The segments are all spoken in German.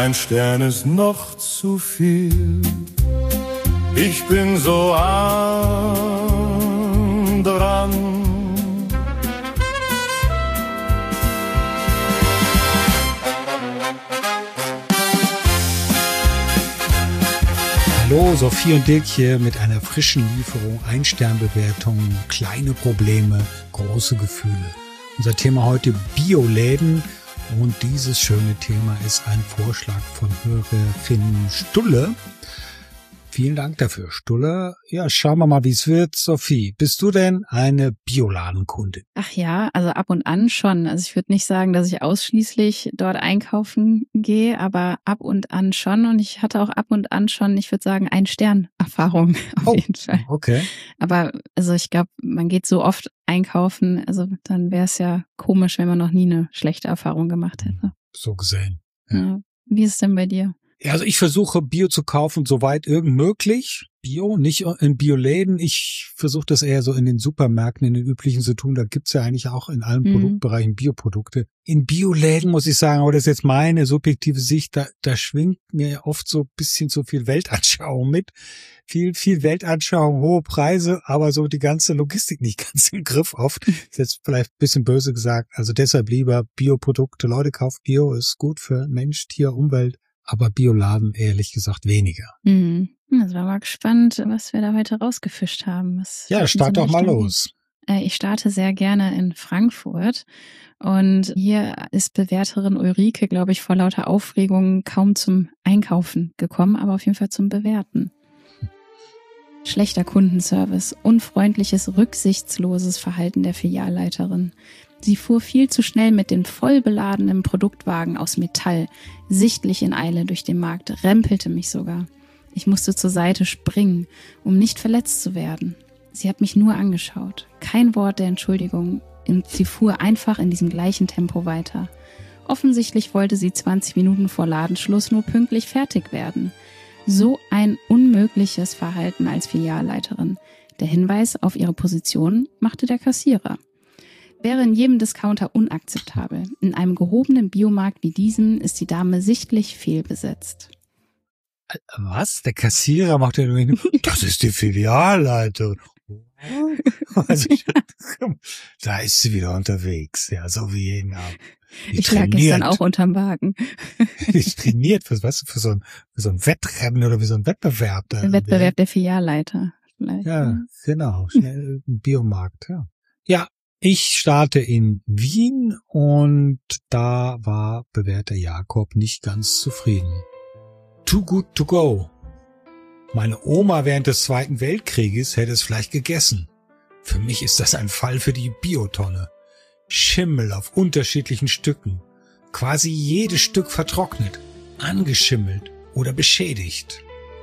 ein Stern ist noch zu viel. Ich bin so arm dran. Hallo, Sophie und Dirk hier mit einer frischen Lieferung, Ein-Stern-Bewertung, kleine Probleme, große Gefühle. Unser Thema heute Bioläden und dieses schöne Thema ist ein Vorschlag von Hörerin Stulle. Vielen Dank dafür, Stulle. Ja, schauen wir mal, wie es wird. Sophie, bist du denn eine Bioladenkundin? Ach ja, also ab und an schon. Also ich würde nicht sagen, dass ich ausschließlich dort einkaufen gehe, aber ab und an schon. Und ich hatte auch ab und an schon, ich würde sagen, Ein-Stern-Erfahrung auf jeden Fall. Okay. Aber also ich glaube, man geht so oft einkaufen, also dann wäre es ja komisch, wenn man noch nie eine schlechte Erfahrung gemacht hätte. So gesehen. Ja. Wie ist es denn bei dir? Ja, also ich versuche Bio zu kaufen, soweit irgend möglich. Bio, nicht in Bioläden. Ich versuche das eher so in den Supermärkten, in den üblichen zu tun. Da gibt's ja eigentlich auch in allen Produktbereichen Bioprodukte. In Bioläden muss ich sagen, aber das ist jetzt meine subjektive Sicht, da schwingt mir oft so ein bisschen zu viel Weltanschauung mit. Viel Weltanschauung, hohe Preise, aber so die ganze Logistik nicht ganz im Griff oft. Ist jetzt vielleicht ein bisschen böse gesagt. Also deshalb lieber Bioprodukte. Leute, kauft Bio, ist gut für Mensch, Tier, Umwelt. Aber Bioladen ehrlich gesagt weniger. Also wir mal gespannt, was wir da heute rausgefischt haben. Ja, start doch mal los. Ich starte sehr gerne in Frankfurt und hier ist Bewerterin Ulrike, glaube ich, vor lauter Aufregung kaum zum Einkaufen gekommen, aber auf jeden Fall zum Bewerten. Schlechter Kundenservice, unfreundliches, rücksichtsloses Verhalten der Filialleiterin. Sie fuhr viel zu schnell mit den voll beladenen Produktwagen aus Metall, sichtlich in Eile durch den Markt, rempelte mich sogar. Ich musste zur Seite springen, um nicht verletzt zu werden. Sie hat mich nur angeschaut. Kein Wort der Entschuldigung. Sie fuhr einfach in diesem gleichen Tempo weiter. Offensichtlich wollte sie 20 Minuten vor Ladenschluss nur pünktlich fertig werden. So ein unmögliches Verhalten als Filialleiterin. Der Hinweis auf ihre Position machte der Kassierer. Wäre in jedem Discounter unakzeptabel. In einem gehobenen Biomarkt wie diesem ist die Dame sichtlich fehlbesetzt. Was? Der Kassierer macht ja nur hin, das ist die Filialleiterin. Also, da ist sie wieder unterwegs, ja, so wie jeden Abend. Ich lag gestern auch unterm Wagen. Die trainiert, für so ein Wettrennen oder wie so ein Wettbewerb. Der Wettbewerb der Filialleiter. Vielleicht. Ja, genau, schnell ein Biomarkt, ja. Ja, ich starte in Wien und da war Bewerter Jakob nicht ganz zufrieden. Too good to go. Meine Oma während des Zweiten Weltkrieges hätte es vielleicht gegessen. Für mich ist das ein Fall für die Biotonne. Schimmel auf unterschiedlichen Stücken. Quasi jedes Stück vertrocknet, angeschimmelt oder beschädigt.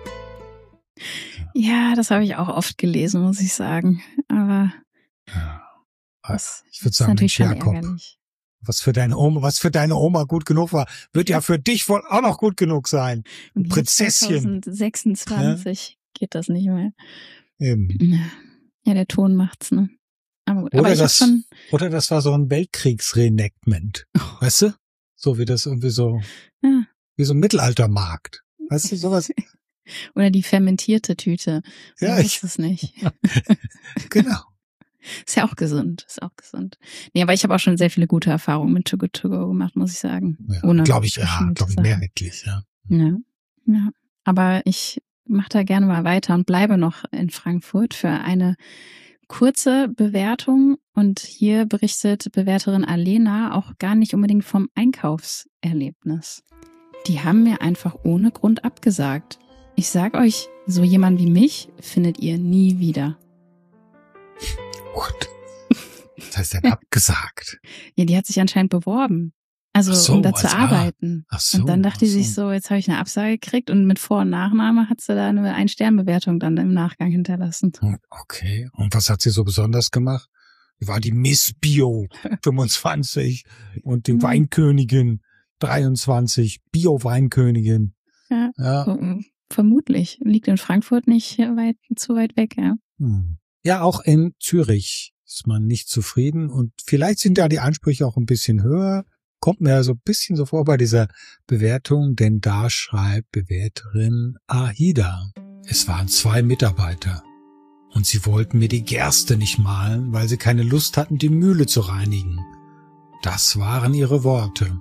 Ja, das habe ich auch oft gelesen, muss ich sagen. Aber ja. Das ich würde sagen, natürlich schon Jakob, ärgerlich. was für deine Oma gut genug war, wird ja für dich wohl auch noch gut genug sein. Und Prinzesschen. 2026 geht das nicht mehr. Eben. Ja, der Ton macht's, ne? Aber gut. Oder, aber oder das war so ein Weltkriegs-Reenactment. Weißt du? So wie das irgendwie so, wie so ein Mittelaltermarkt. Weißt du, sowas? Oder die fermentierte Tüte. Ja, ich weiß es nicht. Genau. Ist ja auch gesund, Nee, aber ich habe auch schon sehr viele gute Erfahrungen mit Too Good To Go gemacht, muss ich sagen. Ja, glaube ich mehrheitlich, ja. Ja. Aber ich mache da gerne mal weiter und bleibe noch in Frankfurt für eine kurze Bewertung. Und hier berichtet Bewerterin Alena auch gar nicht unbedingt vom Einkaufserlebnis. Die haben mir einfach ohne Grund abgesagt. Ich sag euch, so jemand wie mich findet ihr nie wieder. What? Was heißt denn abgesagt? Ja, die hat sich anscheinend beworben. Also um da zu arbeiten. Und dann dachte sie sich so, jetzt habe ich eine Absage gekriegt und mit Vor- und Nachname hat sie da eine Ein-Stern-Bewertung dann im Nachgang hinterlassen. Okay. Und was hat sie so besonders gemacht? Die war die Miss Bio 25 und die Weinkönigin 23, Bio-Weinkönigin. Ja. Vermutlich. Liegt in Frankfurt nicht zu weit weg, ja. Ja, auch in Zürich ist man nicht zufrieden und vielleicht sind da die Ansprüche auch ein bisschen höher. kommt mir so ein bisschen so vor bei dieser Bewertung, denn da schreibt Bewerterin Ahida. Es waren 2 Mitarbeiter und sie wollten mir die Gerste nicht mahlen, weil sie keine Lust hatten, die Mühle zu reinigen. Das waren ihre Worte.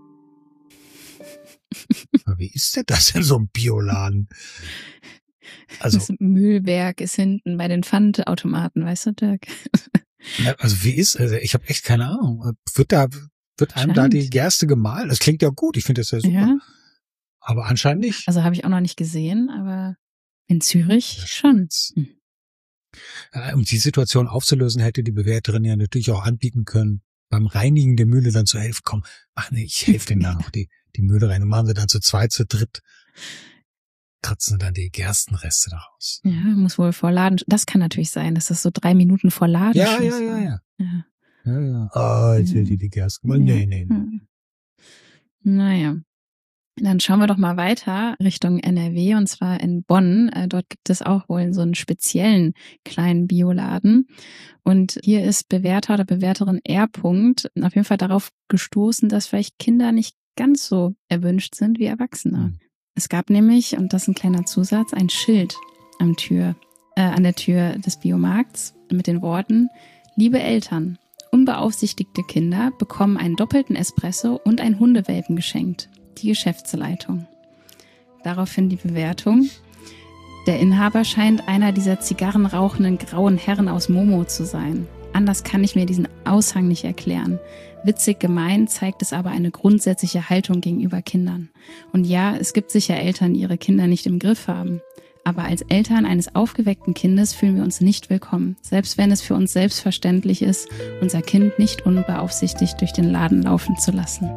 Aber wie ist denn das in so einem Bioladen? Also, das Mühlwerk ist hinten bei den Pfandautomaten, weißt du, Dirk? Also ich habe echt keine Ahnung. Wird einem da die Gerste gemahlen? Das klingt ja gut, ich finde das ja super. Ja. Aber anscheinend nicht. Also habe ich auch noch nicht gesehen, aber in Zürich schon. Um die Situation aufzulösen, hätte die Bewerterin ja natürlich auch anbieten können, beim Reinigen der Mühle dann zu helfen. Komm, ich helfe denen da noch die Mühle rein und machen sie dann zu 2, zu 3. Kratzen dann die Gerstenreste daraus. Ja, muss wohl vor Laden. Das kann natürlich sein, dass das so 3 Minuten vor Laden ist. Ja. Oh, jetzt will die Gersten. Nee. Naja. Dann schauen wir doch mal weiter Richtung NRW und zwar in Bonn. Dort gibt es auch wohl so einen speziellen kleinen Bioladen. Und hier ist Bewerter oder Bewerterin R. auf jeden Fall darauf gestoßen, dass vielleicht Kinder nicht ganz so erwünscht sind wie Erwachsene. Es gab nämlich, und das ist ein kleiner Zusatz, ein Schild an der Tür des Biomarkts mit den Worten: Liebe Eltern, unbeaufsichtigte Kinder bekommen einen doppelten Espresso und einen Hundewelpen geschenkt. Die Geschäftsleitung. Daraufhin die Bewertung: Der Inhaber scheint einer dieser zigarrenrauchenden grauen Herren aus Momo zu sein. Anders kann ich mir diesen Aushang nicht erklären. Witzig gemein zeigt es aber eine grundsätzliche Haltung gegenüber Kindern. Und ja, es gibt sicher Eltern, die ihre Kinder nicht im Griff haben. Aber als Eltern eines aufgeweckten Kindes fühlen wir uns nicht willkommen, selbst wenn es für uns selbstverständlich ist, unser Kind nicht unbeaufsichtigt durch den Laden laufen zu lassen.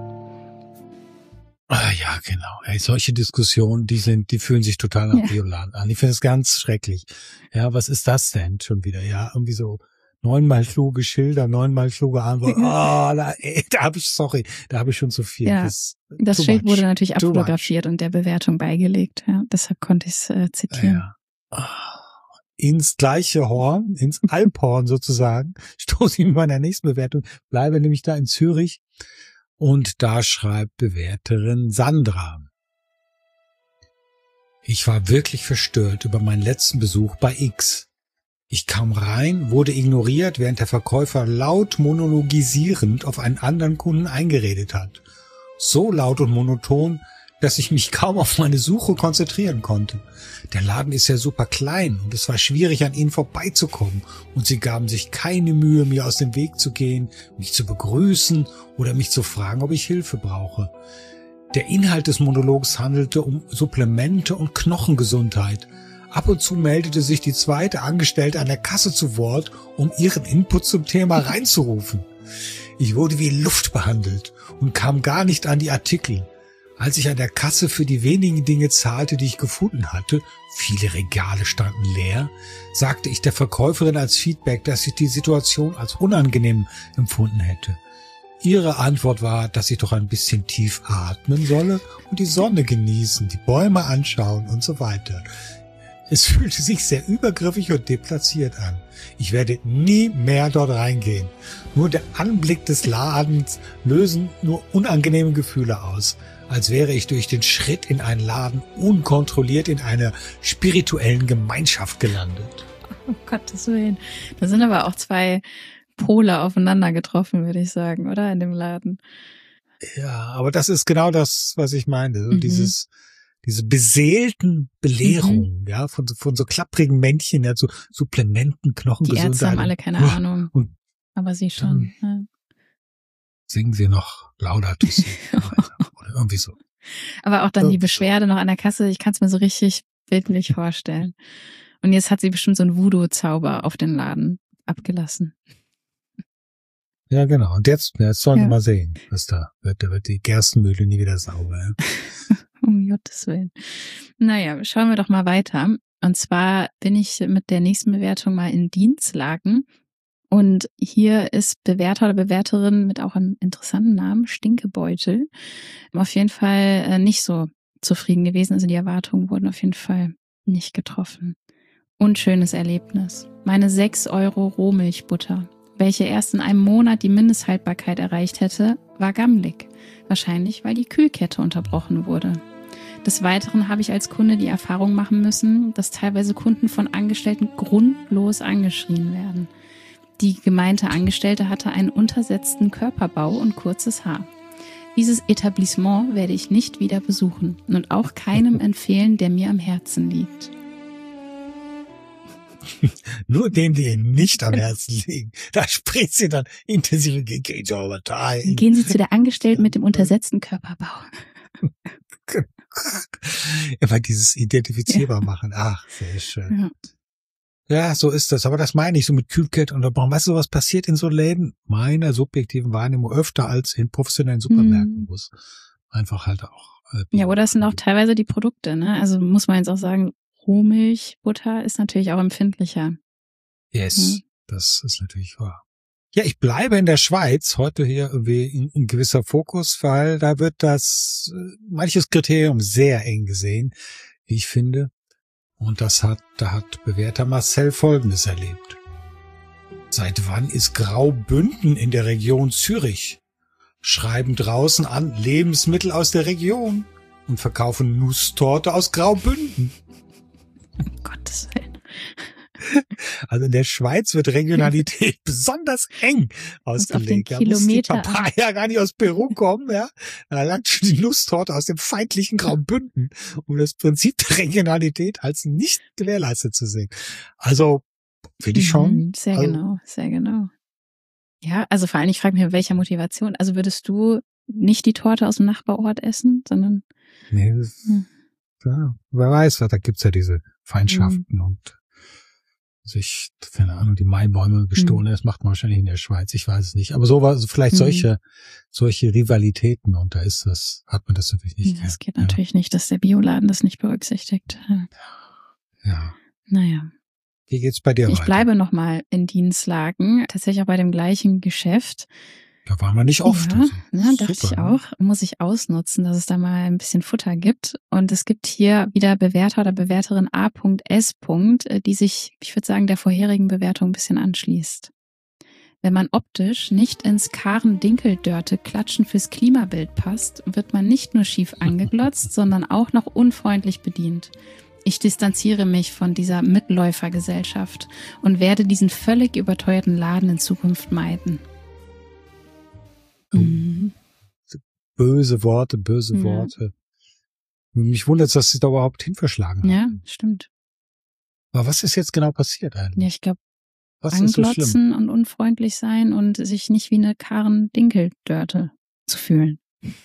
Ja, genau. Solche Diskussionen, die fühlen sich total nach Bioladen an. Ich finde es ganz schrecklich. Ja, was ist das denn schon wieder? Ja, irgendwie so 9-mal kluge Schilder, 9-mal kluge Antworten. Da habe ich schon zu viel. Ja, das Schild wurde natürlich abfotografiert und der Bewertung beigelegt. Ja, deshalb konnte ich es zitieren. Ja. Ins gleiche Horn, ins Alphorn sozusagen, stoße ich mit meiner nächsten Bewertung, bleibe nämlich da in Zürich. Und da schreibt Bewerterin Sandra: Ich war wirklich verstört über meinen letzten Besuch bei X. Ich kam rein, wurde ignoriert, während der Verkäufer laut monologisierend auf einen anderen Kunden eingeredet hat. So laut und monoton, dass ich mich kaum auf meine Suche konzentrieren konnte. Der Laden ist ja super klein und es war schwierig, an ihnen vorbeizukommen. Und sie gaben sich keine Mühe, mir aus dem Weg zu gehen, mich zu begrüßen oder mich zu fragen, ob ich Hilfe brauche. Der Inhalt des Monologs handelte um Supplemente und Knochengesundheit. Ab und zu meldete sich die zweite Angestellte an der Kasse zu Wort, um ihren Input zum Thema reinzurufen. Ich wurde wie Luft behandelt und kam gar nicht an die Artikel. Als ich an der Kasse für die wenigen Dinge zahlte, die ich gefunden hatte, viele Regale standen leer, sagte ich der Verkäuferin als Feedback, dass ich die Situation als unangenehm empfunden hätte. Ihre Antwort war, dass ich doch ein bisschen tief atmen solle und die Sonne genießen, die Bäume anschauen und so weiter. Es fühlte sich sehr übergriffig und deplatziert an. Ich werde nie mehr dort reingehen. Nur der Anblick des Ladens lösen nur unangenehme Gefühle aus, als wäre ich durch den Schritt in einen Laden unkontrolliert in einer spirituellen Gemeinschaft gelandet. Um Gottes Willen. Da sind aber auch 2 Pole aufeinander getroffen, würde ich sagen, oder? In dem Laden. Ja, aber das ist genau das, was ich meine. So diese beseelten Belehrungen, ja, von so klapprigen Männchen, ja, so Supplementen, Knochengesundheit. Die Ärzte haben alle keine Ahnung. Aber sie schon. Ja. Singen sie noch Laudato Si oder irgendwie so. Aber auch dann die Beschwerde noch an der Kasse, ich kann es mir so richtig bildlich vorstellen. Und jetzt hat sie bestimmt so einen Voodoo-Zauber auf den Laden abgelassen. Ja, genau. Und jetzt sollen wir mal sehen, was da wird. Da wird die Gerstenmühle nie wieder sauber. Ja. Um Gottes Willen. Naja, schauen wir doch mal weiter. Und zwar bin ich mit der nächsten Bewertung mal in Dienstlaken. Und hier ist Bewerter oder Bewerterin mit auch einem interessanten Namen, Stinkebeutel, auf jeden Fall nicht so zufrieden gewesen. Also die Erwartungen wurden auf jeden Fall nicht getroffen. Unschönes Erlebnis. Meine 6 € Rohmilchbutter welche erst in einem Monat die Mindesthaltbarkeit erreicht hätte, war gammelig. Wahrscheinlich, weil die Kühlkette unterbrochen wurde. Des Weiteren habe ich als Kunde die Erfahrung machen müssen, dass teilweise Kunden von Angestellten grundlos angeschrien werden. Die gemeinte Angestellte hatte einen untersetzten Körperbau und kurzes Haar. Dieses Etablissement werde ich nicht wieder besuchen und auch keinem empfehlen, der mir am Herzen liegt. Nur denen, die Ihnen nicht am Herzen liegen. Da spricht sie dann intensiv gegen Partei. Gehen Sie zu der Angestellten mit dem untersetzten Körperbau. Immer dieses identifizierbar machen. Ach, sehr schön. Ja, so ist das. Aber das meine ich so mit Kühlkette unterbrochen. Weißt du, was passiert in so Läden? Meiner subjektiven Wahrnehmung öfter als in professionellen Supermärkten, wo es einfach halt auch... ja, oder es sind auch teilweise die Produkte, ne? Also muss man jetzt auch sagen, Rohmilch, Butter ist natürlich auch empfindlicher. Yes, das ist natürlich wahr. Ja, ich bleibe in der Schweiz, heute hier irgendwie ein gewisser Fokus, weil da wird das manches Kriterium sehr eng gesehen, wie ich finde. Und da hat bewährter Marcel Folgendes erlebt. Seit wann ist Graubünden in der Region Zürich? Schreiben draußen an Lebensmittel aus der Region und verkaufen Nusstorte aus Graubünden. Um Gottes Willen. Also in der Schweiz wird Regionalität besonders eng ausgelegt. Da muss die Papaya gar nicht aus Peru kommen, ja. Da langt schon die Nusstorte aus dem feindlichen Graubünden, um das Prinzip der Regionalität als nicht gewährleistet zu sehen. Also, finde ich schon. Sehr genau, sehr genau. Ja, also vor allem, ich frage mich, mit welcher Motivation. Also würdest du nicht die Torte aus dem Nachbarort essen, sondern... Nee, ja, wer weiß, da gibt's ja diese Feindschaften und sich, keine Ahnung, die Maibäume gestohlen, das macht man wahrscheinlich in der Schweiz, ich weiß es nicht. Aber so war vielleicht solche Rivalitäten und da ist das, hat man das natürlich nicht. Das geht natürlich nicht, dass der Bioladen das nicht berücksichtigt. Ja. Naja. Wie geht's bei dir weiter? Ich bleibe nochmal in Dienstlaken, tatsächlich auch bei dem gleichen Geschäft. Da waren wir nicht oft. Ja, also. Dachte ich auch. Muss ich ausnutzen, dass es da mal ein bisschen Futter gibt. Und es gibt hier wieder Bewerter oder Bewerterin A.S., die sich, ich würde sagen, der vorherigen Bewertung ein bisschen anschließt. Wenn man optisch nicht ins Karen-Dinkel-Dörte-Klatschen fürs Klimabild passt, wird man nicht nur schief angeglotzt, sondern auch noch unfreundlich bedient. Ich distanziere mich von dieser Mitläufergesellschaft und werde diesen völlig überteuerten Laden in Zukunft meiden. Böse Worte. Mich wundert es, dass sie da überhaupt hinverschlagen haben. Ja, stimmt. Aber was ist jetzt genau passiert eigentlich? Ja, ich glaube, anglotzen und unfreundlich sein und sich nicht wie eine Karen-Dinkel-Dörte zu fühlen.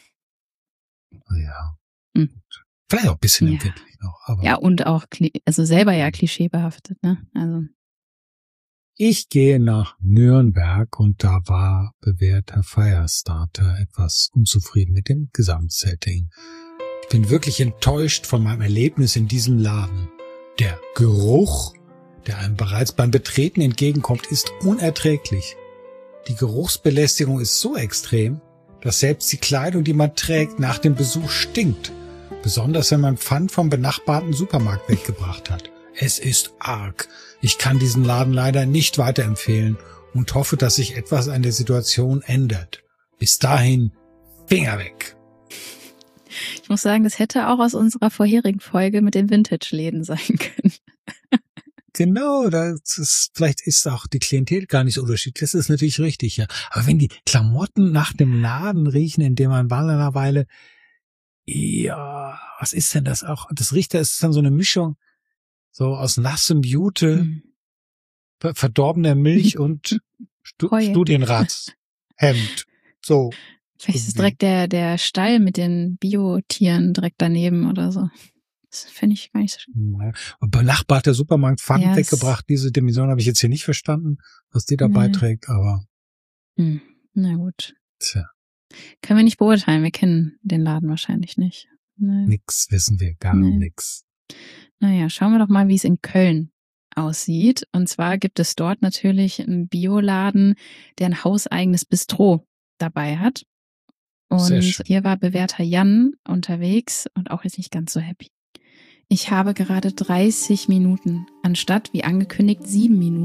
Ja. Vielleicht auch ein bisschen empfindlich noch. Aber ja, und auch also selber ja klischeebehaftet, ne? Also. Ich gehe nach Nürnberg und da war bewährter Firestarter etwas unzufrieden mit dem Gesamtsetting. Ich bin wirklich enttäuscht von meinem Erlebnis in diesem Laden. Der Geruch, der einem bereits beim Betreten entgegenkommt, ist unerträglich. Die Geruchsbelästigung ist so extrem, dass selbst die Kleidung, die man trägt, nach dem Besuch stinkt. Besonders wenn man Pfand vom benachbarten Supermarkt weggebracht hat. Es ist arg. Ich kann diesen Laden leider nicht weiterempfehlen und hoffe, dass sich etwas an der Situation ändert. Bis dahin, Finger weg. Ich muss sagen, das hätte auch aus unserer vorherigen Folge mit den Vintage-Läden sein können. Genau, vielleicht ist auch die Klientel gar nicht so unterschiedlich. Das ist natürlich richtig, ja. Aber wenn die Klamotten nach dem Laden riechen, in dem man war eine Weile, ja, was ist denn das auch? Das riecht, da ist dann so eine Mischung, so aus nassem Jute, verdorbener Milch und Studienratshemd. So. Vielleicht ist direkt der Stall mit den Biotieren direkt daneben oder so. Das finde ich gar nicht so schön. Ja. Benachbarter Supermarkt Pfand weggebracht. Diese Dimension habe ich jetzt hier nicht verstanden, was die da beiträgt, aber. Na gut. Tja. Können wir nicht beurteilen. Wir kennen den Laden wahrscheinlich nicht. Nee. Nix wissen wir, gar nix. Naja, schauen wir doch mal, wie es in Köln aussieht. Und zwar gibt es dort natürlich einen Bioladen, der ein hauseigenes Bistro dabei hat. Und hier war bewährter Jan unterwegs und auch jetzt nicht ganz so happy. Ich habe gerade 30 Minuten, anstatt wie angekündigt 7 Minuten,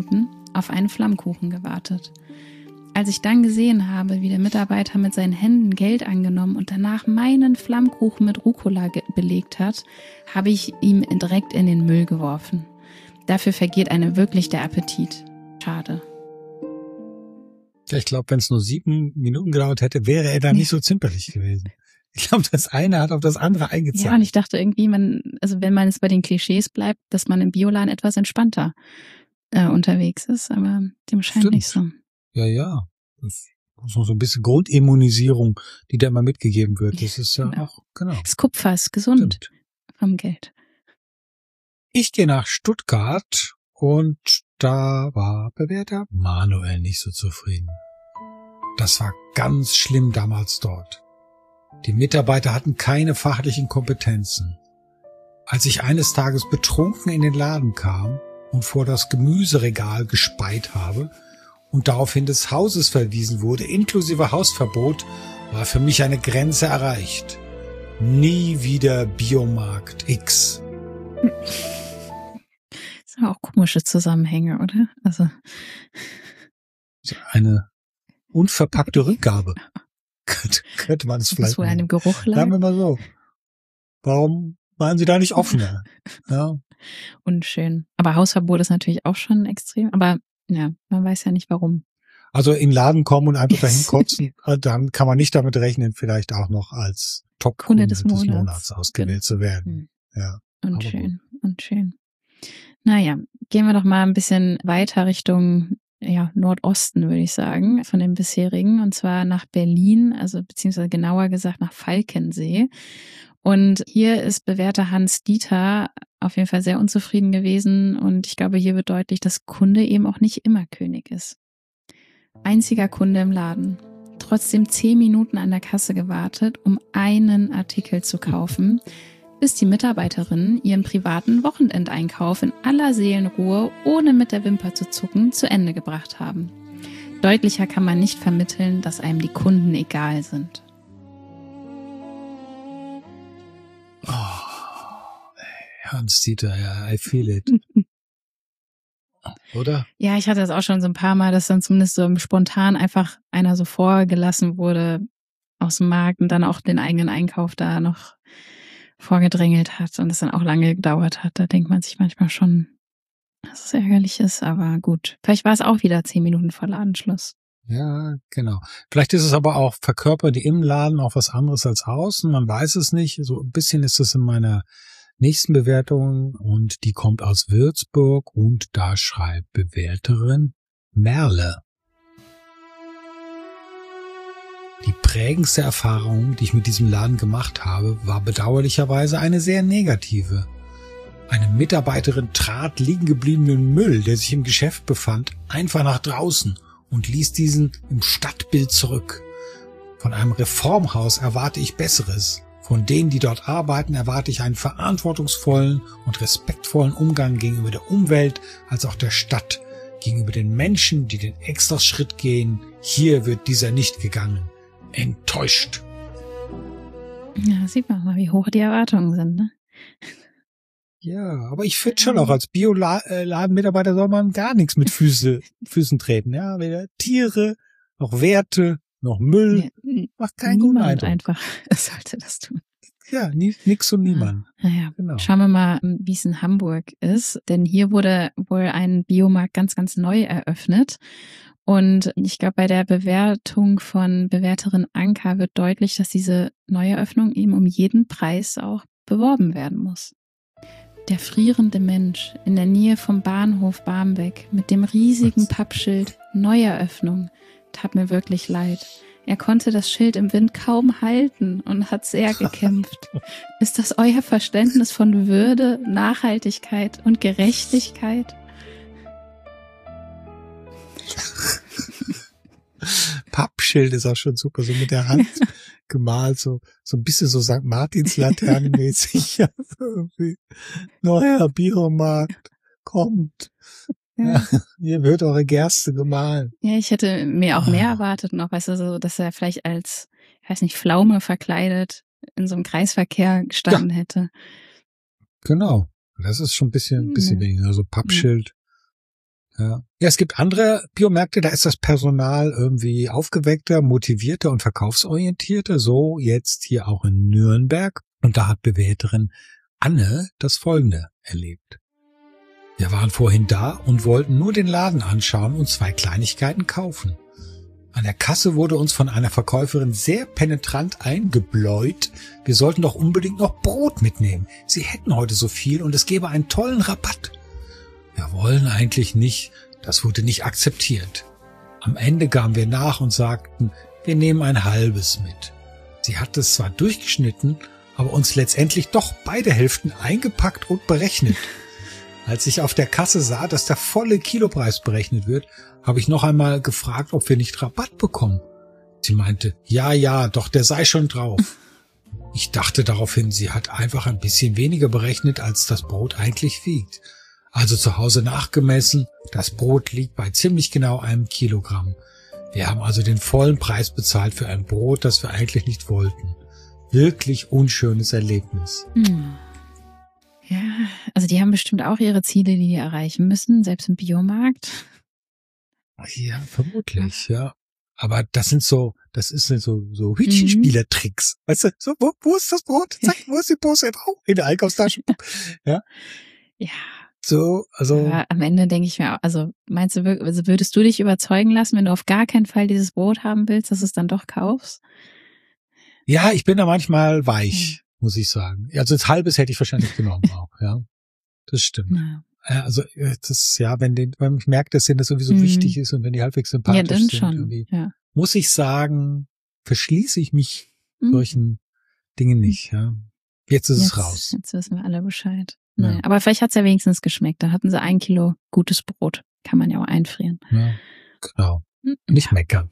auf einen Flammkuchen gewartet. Als ich dann gesehen habe, wie der Mitarbeiter mit seinen Händen Geld angenommen und danach meinen Flammkuchen mit Rucola belegt hat, habe ich ihm direkt in den Müll geworfen. Dafür vergeht einem wirklich der Appetit. Schade. Ja, ich glaube, wenn es nur 7 Minuten gedauert hätte, wäre er da nicht so zimperlich gewesen. Ich glaube, das eine hat auf das andere eingezahlt. Ja, und ich dachte irgendwie, wenn man jetzt bei den Klischees bleibt, dass man im Bioladen etwas entspannter unterwegs ist, aber dem scheint nicht so. Ja. Das ist so ein bisschen Grundimmunisierung, die da immer mitgegeben wird. Das ist ja auch, genau. Das Kupfer ist gesund. Stimmt. Vom Geld. Ich gehe nach Stuttgart und da war Bewerter Manuel nicht so zufrieden. Das war ganz schlimm damals dort. Die Mitarbeiter hatten keine fachlichen Kompetenzen. Als ich eines Tages betrunken in den Laden kam und vor das Gemüseregal gespeit habe und daraufhin des Hauses verwiesen wurde, inklusive Hausverbot, war für mich eine Grenze erreicht. Nie wieder Biomarkt X. Das sind auch komische Zusammenhänge, oder? Also eine unverpackte Rückgabe. Könnte man es vielleicht wohl an dem Geruch lag. Sagen wir mal so. Warum waren Sie da nicht offener? Ja. Unschön. Aber Hausverbot ist natürlich auch schon extrem. Aber ja, man weiß ja nicht warum. Also in den Laden kommen und einfach dahin kotzen, dann kann man nicht damit rechnen, vielleicht auch noch als Top-Kunde des Monats ausgewählt zu werden. Ja. Unschön. Naja, gehen wir doch mal ein bisschen weiter Richtung Nordosten, würde ich sagen, von dem bisherigen, und zwar nach Berlin, also beziehungsweise genauer gesagt nach Falkensee. Und hier ist Bewerter Hans Dieter auf jeden Fall sehr unzufrieden gewesen und ich glaube, hier wird deutlich, dass Kunde eben auch nicht immer König ist. Einziger Kunde im Laden. Trotzdem 10 Minuten an der Kasse gewartet, um einen Artikel zu kaufen, bis die Mitarbeiterinnen ihren privaten Wochenendeinkauf in aller Seelenruhe, ohne mit der Wimper zu zucken, zu Ende gebracht haben. Deutlicher kann man nicht vermitteln, dass einem die Kunden egal sind. Hans-Dieter, ja, I feel it. Oder? Ja, ich hatte das auch schon so ein paar Mal, dass dann zumindest so spontan einfach einer so vorgelassen wurde aus dem Markt und dann auch den eigenen Einkauf da noch vorgedrängelt hat und es dann auch lange gedauert hat. Da denkt man sich manchmal schon, dass es ärgerlich ist, aber gut. Vielleicht war es auch wieder 10 Minuten vor Ladenschluss. Ja, genau. Vielleicht ist es aber auch, verkörpert die im Laden auch was anderes als außen. Man weiß es nicht. So ein bisschen ist es in meiner nächsten Bewertung und die kommt aus Würzburg und da schreibt Bewerterin Merle. Die prägendste Erfahrung, die ich mit diesem Laden gemacht habe, war bedauerlicherweise eine sehr negative. Eine Mitarbeiterin trat liegen gebliebenen Müll, der sich im Geschäft befand, einfach nach draußen und ließ diesen im Stadtbild zurück. Von einem Reformhaus erwarte ich Besseres. Von denen, die dort arbeiten, erwarte ich einen verantwortungsvollen und respektvollen Umgang gegenüber der Umwelt als auch der Stadt, gegenüber den Menschen, die den Extraschritt gehen. Hier wird dieser nicht gegangen. Enttäuscht. Ja, sieht man mal, wie hoch die Erwartungen sind, ne? Ja, aber ich finde schon auch, als Bioladenmitarbeiter soll man gar nichts mit Füßen treten. Ja, weder Tiere, noch Werte, noch Müll. Ja, macht keinen guten Eindruck. Einfach sollte das tun. Ja, nix und niemand. Naja, genau. Schauen wir mal, wie es in Hamburg ist. Denn hier wurde wohl ein Biomarkt ganz, ganz neu eröffnet. Und ich glaube, bei der Bewertung von Bewerterin Anka wird deutlich, dass diese Neueröffnung eben um jeden Preis auch beworben werden muss. Der frierende Mensch in der Nähe vom Bahnhof Barmbek mit dem riesigen Pappschild Neueröffnung tat mir wirklich leid. Er konnte das Schild im Wind kaum halten und hat sehr gekämpft. Ist das euer Verständnis von Würde, Nachhaltigkeit und Gerechtigkeit? Pappschild ist auch schon super, so mit der Hand gemalt, so ein bisschen so St. Martins Laternenmäßig. Ja, irgendwie. Neuer Biomarkt kommt. Ja. Hier wird eure Gerste gemahlen. Ja, ich hätte mir auch mehr erwartet noch, weißt du, so, dass er vielleicht als, ich weiß nicht, Pflaume verkleidet in so einem Kreisverkehr gestanden hätte. Genau. Das ist schon ein bisschen weniger, so Pappschild. Ja. Ja, es gibt andere Biomärkte, da ist das Personal irgendwie aufgeweckter, motivierter und verkaufsorientierter. So jetzt hier auch in Nürnberg. Und da hat Bewerterin Anne das Folgende erlebt. Wir waren vorhin da und wollten nur den Laden anschauen und 2 Kleinigkeiten kaufen. An der Kasse wurde uns von einer Verkäuferin sehr penetrant eingebläut, wir sollten doch unbedingt noch Brot mitnehmen. Sie hätten heute so viel und es gäbe einen tollen Rabatt. Wir wollen eigentlich nicht, das wurde nicht akzeptiert. Am Ende gaben wir nach und sagten, wir nehmen ein halbes mit. Sie hat es zwar durchgeschnitten, aber uns letztendlich doch beide Hälften eingepackt und berechnet. Als ich auf der Kasse sah, dass der volle Kilopreis berechnet wird, habe ich noch einmal gefragt, ob wir nicht Rabatt bekommen. Sie meinte, ja, doch der sei schon drauf. Ich dachte daraufhin, sie hat einfach ein bisschen weniger berechnet, als das Brot eigentlich wiegt. Also zu Hause nachgemessen, das Brot liegt bei ziemlich genau 1 Kilogramm. Wir haben also den vollen Preis bezahlt für ein Brot, das wir eigentlich nicht wollten. Wirklich unschönes Erlebnis. Ja, also die haben bestimmt auch ihre Ziele, die erreichen müssen, selbst im Biomarkt. Ja, vermutlich, ja. Aber das ist so Hütchenspielertricks. Weißt du, so, wo ist das Brot? Zack, wo ist die Pose? Oh, in der Einkaufstasche. Ja. Ja. So, also. Aber am Ende denke ich mir auch, also meinst du, also würdest du dich überzeugen lassen, wenn du auf gar keinen Fall dieses Brot haben willst, dass du es dann doch kaufst? Ja, ich bin da manchmal weich, muss ich sagen. Also das Halbes hätte ich wahrscheinlich genommen auch, ja. Das stimmt. Ja. Also das, ja, wenn ich merke, dass denen das sowieso wichtig ist und wenn die halbwegs sympathisch dann sind, schon. irgendwie, Ja. muss ich sagen, verschließe ich mich solchen Dingen nicht, ja. Jetzt ist es raus. Jetzt wissen wir alle Bescheid. Ja. Naja, aber vielleicht hat's ja wenigstens geschmeckt. Da hatten sie 1 Kilo gutes Brot. Kann man ja auch einfrieren. Ja, genau. Nicht meckern.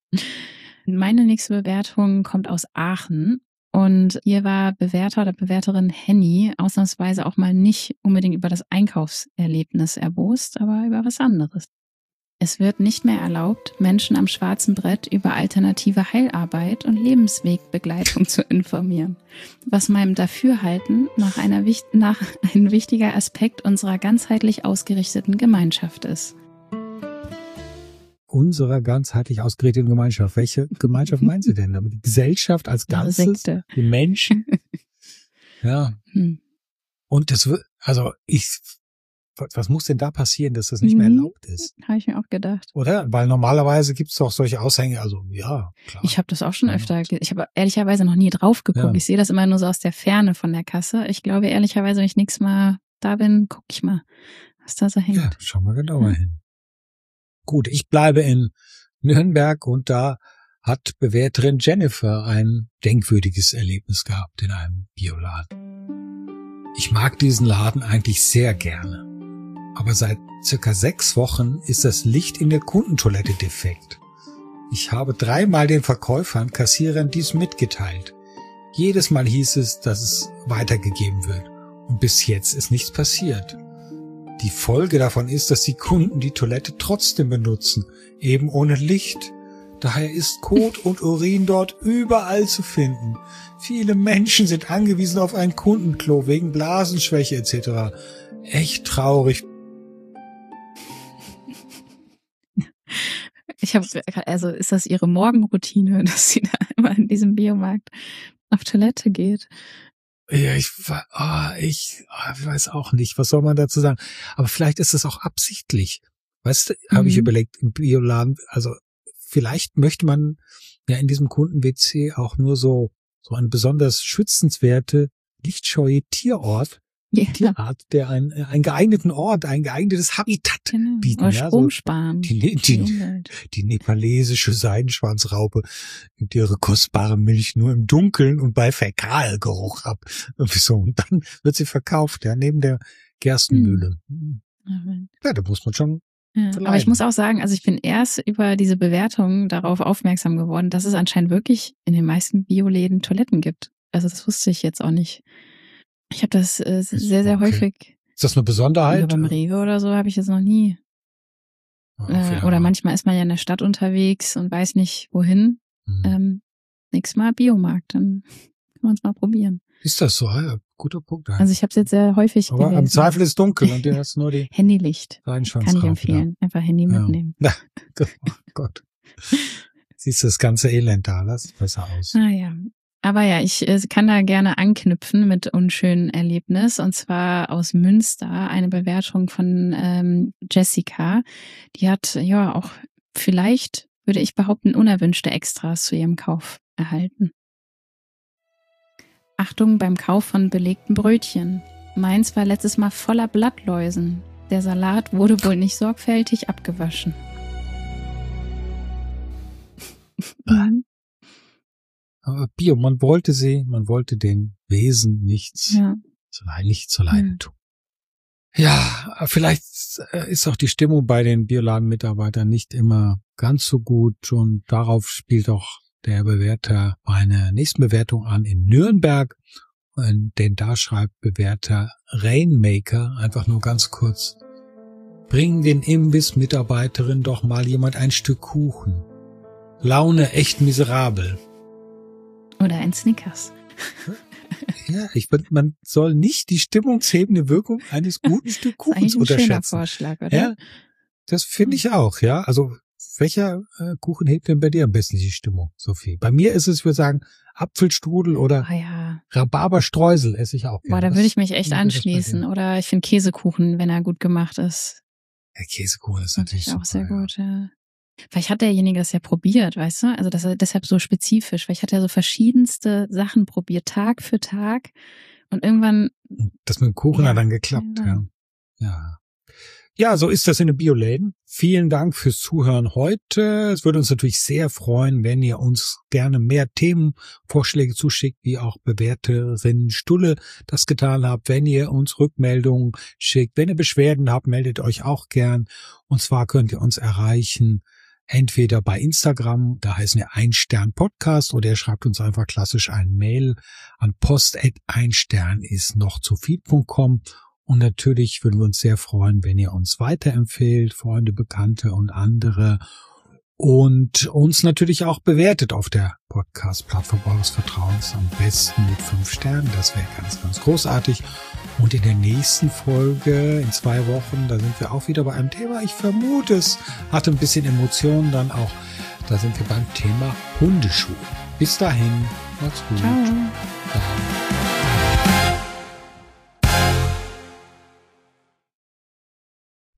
Meine nächste Bewertung kommt aus Aachen. Und hier war Bewerter oder Bewerterin Henny ausnahmsweise auch mal nicht unbedingt über das Einkaufserlebnis erbost, aber über was anderes. Es wird nicht mehr erlaubt, Menschen am schwarzen Brett über alternative Heilarbeit und Lebenswegbegleitung zu informieren, was meinem Dafürhalten nach ein wichtiger Aspekt unserer ganzheitlich ausgerichteten Gemeinschaft ist. Unserer ganzheitlich ausgerichteten Gemeinschaft. Welche Gemeinschaft meinen Sie denn damit? Die Gesellschaft als Ganzes? Die Menschen? Ja. Und das wird, also was muss denn da passieren, dass das nicht mehr erlaubt ist? Habe ich mir auch gedacht. Oder? Weil normalerweise gibt's doch solche Aushänge, also ja, klar. Ich habe das auch schon öfter, ich habe ehrlicherweise noch nie drauf geguckt. Ja. Ich sehe das immer nur so aus der Ferne von der Kasse. Ich glaube ehrlicherweise, wenn ich nächstes Mal da bin, gucke ich mal, was da so hängt. Ja, schau mal genauer hin. Gut, ich bleibe in Nürnberg und da hat Bewerterin Jennifer ein denkwürdiges Erlebnis gehabt in einem Bioladen. Ich mag diesen Laden eigentlich sehr gerne, aber seit circa 6 Wochen ist das Licht in der Kundentoilette defekt. Ich habe 3-mal den Verkäufern, Kassierern dies mitgeteilt. Jedes Mal hieß es, dass es weitergegeben wird und bis jetzt ist nichts passiert. Die Folge davon ist, dass die Kunden die Toilette trotzdem benutzen, eben ohne Licht. Daher ist Kot und Urin dort überall zu finden. Viele Menschen sind angewiesen auf ein Kundenklo wegen Blasenschwäche etc. Echt traurig. Also ist das Ihre Morgenroutine, dass sie da immer in diesem Biomarkt auf Toilette geht? Ja, ich weiß auch nicht, was soll man dazu sagen. Aber vielleicht ist es auch absichtlich. Weißt du, habe ich überlegt, im Bioladen, also vielleicht möchte man ja in diesem Kunden-WC auch nur so eine besonders schützenswerte, lichtscheue Tierart, Tierart, der einen geeigneten Ort, ein geeignetes Habitat bieten. Oder Strom sparen. Die nepalesische Seidenschwanzraupe gibt ihre kostbare Milch nur im Dunkeln und bei Fäkalgeruch ab. Und dann wird sie verkauft, ja, neben der Gerstenmühle. Ja, da muss man schon. Ja, aber ich muss auch sagen, also ich bin erst über diese Bewertung darauf aufmerksam geworden, dass es anscheinend wirklich in den meisten Bioläden Toiletten gibt. Also das wusste ich jetzt auch nicht. Ich habe das sehr, sehr häufig. Ist das eine Besonderheit? Beim Rewe oder so habe ich das noch nie. Oder manchmal ist man ja in der Stadt unterwegs und weiß nicht, wohin. Nächstes Mal Biomarkt, dann können wir uns mal probieren. Ist das so? Ja, guter Punkt. Also ich habe es jetzt sehr häufig Aber gelesen. im Zweifel ist dunkel und du hast nur die Handylicht. Kann ich empfehlen. Da. Einfach Handy mitnehmen. Ja. Oh Gott. Siehst du das ganze Elend da? Das sieht besser aus. Ah ja. Aber ja, ich kann da gerne anknüpfen mit unschönen Erlebnis. Und zwar aus Münster eine Bewertung von Jessica. Die hat ja auch vielleicht, würde ich behaupten, unerwünschte Extras zu ihrem Kauf erhalten. Achtung beim Kauf von belegten Brötchen. Meins war letztes Mal voller Blattläusen. Der Salat wurde wohl nicht sorgfältig abgewaschen. Aber Bio, man wollte den Wesen nichts zu leiden tun. Ja, vielleicht ist auch die Stimmung bei den Bioladen-Mitarbeitern nicht immer ganz so gut und darauf spielt auch der Bewerter eine nächste Bewertung an in Nürnberg, denn da schreibt Bewerter Rainmaker einfach nur ganz kurz: Bring den Imbiss-Mitarbeiterin doch mal jemand ein Stück Kuchen. Laune echt miserabel. Oder ein Snickers. Ja, ich finde, man soll nicht die stimmungshebende Wirkung eines guten Stück Kuchens unterschätzen. Das ist ein schöner Vorschlag, oder? Ja, das finde ich auch, ja. Also welcher Kuchen hebt denn bei dir am besten die Stimmung, Sophie? Bei mir ist es, ich würde sagen, Apfelstrudel oder Rhabarberstreusel esse ich auch gerne. Boah, da würde ich mich echt anschließen. Oder ich finde Käsekuchen, wenn er gut gemacht ist. Ja, Käsekuchen ist natürlich auch sehr gut, ja. Vielleicht hat derjenige das ja probiert, weißt du? Also das ist deshalb so spezifisch. Vielleicht hat er so verschiedenste Sachen probiert, Tag für Tag. Und irgendwann... Das mit dem Kuchen hat dann geklappt, ja. Ja, so ist das in den Bioläden. Vielen Dank fürs Zuhören heute. Es würde uns natürlich sehr freuen, wenn ihr uns gerne mehr Themenvorschläge zuschickt, wie auch Bewerterin Stulle das getan habt. Wenn ihr uns Rückmeldungen schickt, wenn ihr Beschwerden habt, meldet euch auch gern. Und zwar könnt ihr uns erreichen entweder bei Instagram, da heißen wir Ein-Stern-Podcast, oder ihr schreibt uns einfach klassisch ein Mail an post@einsternisnochzuviel.com. Und natürlich würden wir uns sehr freuen, wenn ihr uns weiterempfehlt, Freunde, Bekannte und andere. Und uns natürlich auch bewertet auf der Podcast-Plattform eures Vertrauens, am besten mit 5 Sternen. Das wäre ganz, ganz großartig. Und in der nächsten Folge, in 2 Wochen, da sind wir auch wieder bei einem Thema. Ich vermute, es hatte ein bisschen Emotionen dann auch. Da sind wir beim Thema Hundeschuhe. Bis dahin, macht's gut. Ciao. Ciao.